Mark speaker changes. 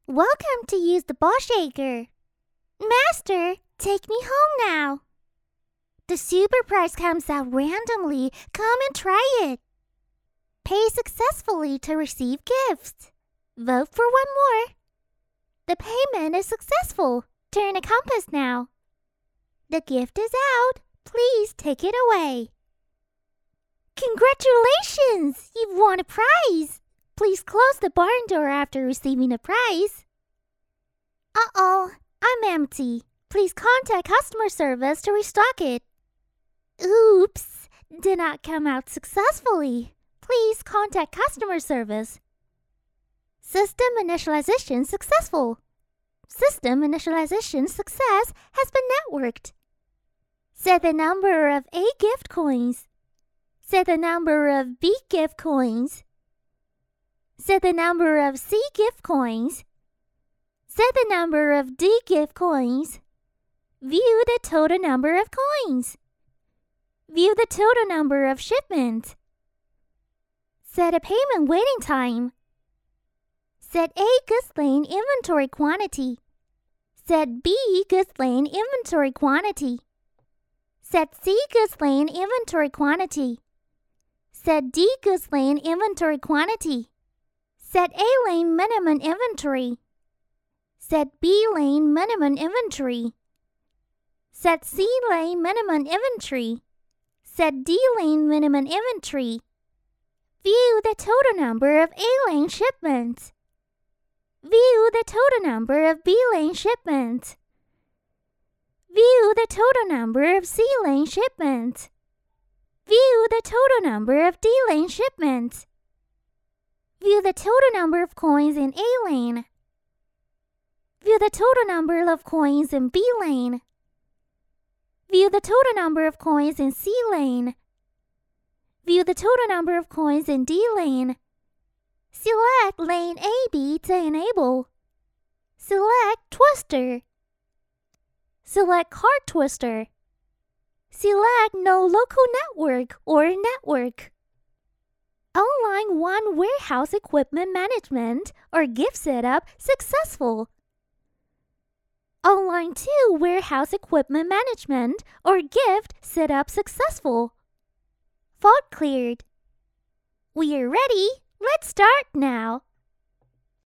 Speaker 1: Welcome to use the ball shaker. Master, take me home now. The super prize comes out randomly. Come and try it. Pay successfully to receive gifts. Vote for one more. The payment is successful. Turn a compass now. The gift is out. Please take it away. Congratulations! You've won a prize. Please close the barn door after receiving the prize. Uh-oh, I'm empty. Please contact customer service to restock it. Oops, did not come out successfully. Please contact customer service. System initialization successful. System initialization success has been networked. Set the number of A gift coins. Set the number of B gift coins. Set the number of C gift coins. Set the number of D gift coins. View the total number of coins. View the total number of shipments. Set a payment waiting time. Set A goods lane inventory quantity. Set B goods lane inventory quantity. Set C goods lane inventory quantity. Set D goods lane inventory quantity. Set A lane minimum inventory. Set B lane minimum inventory. Set C lane minimum inventory. Set D lane minimum inventory. View the total number of A lane shipments. View the total number of B lane shipments. View the total number of C lane shipments. View the total number of D lane shipments. View the total number of coins in A lane. View the total number of coins in B lane. View the total number of coins in C lane. View the total number of coins in D lane. Select lane AB to enable. Select twister. Select card twister. Select no local network or network. Online 1 warehouse equipment management or gift setup successful. Online 2 warehouse equipment management or gift setup successful. Fault cleared. We are ready. Let's start now.